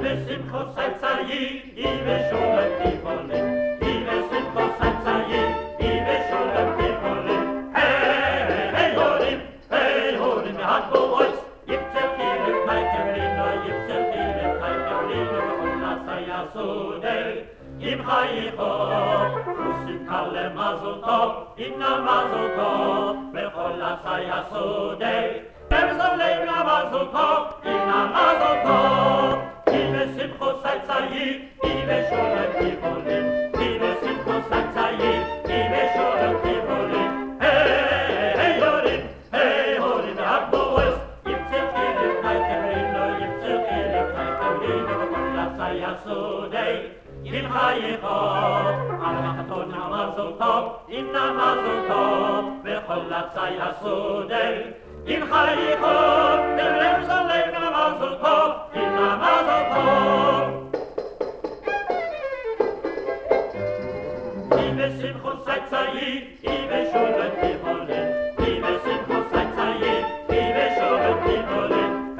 בשמחו סייצאי, ובשולם תיפולים, ובשמחו סייצאי, ובשולם תיפולים. היי הורים, מהגבוהות, יבצר חילק מייקרינו, יבצר חילק מייקרינו, וכל הציה סודי, עם חייכו, וסמכה למזל טוב, הנה מזל טוב, וכל הציה סודי, ומזלם למזל טוב, הנה מזל טוב, כי בשמחו סייצאי, כי בשולם תיפולים, כי בשמחו סייצאי, כי בשולם תיפולים. היי הורים, מהגבוהות, יבצר חילק מייקרינו, יבצר חילק מייקרינו, וכל הציה סודי, עם חייכו, על החתון המזל טוב, הנה מזל טוב, וכל הציה סודי, עם חייכו, ולמזלם המזל טוב, הנה מזל טוב. כי בשמחו סייצאי, כי בשולם תיפולים, כי בשמחו סייצאי, כי בשולם תיפולים.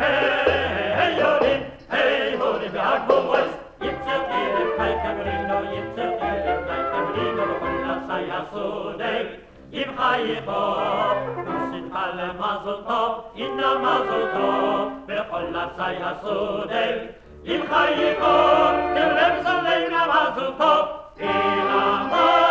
היי הורים, והגבוהות, יבצר חילק מייקרינו, יבצר חילק מייקרינו, וכל הציה סודי, עם חייכו, ושמחה למזל טוב, הנה מזל טוב, וכל הציה סודי, עם חייכו, ולמזלם המזל טוב, הנה מזל טוב.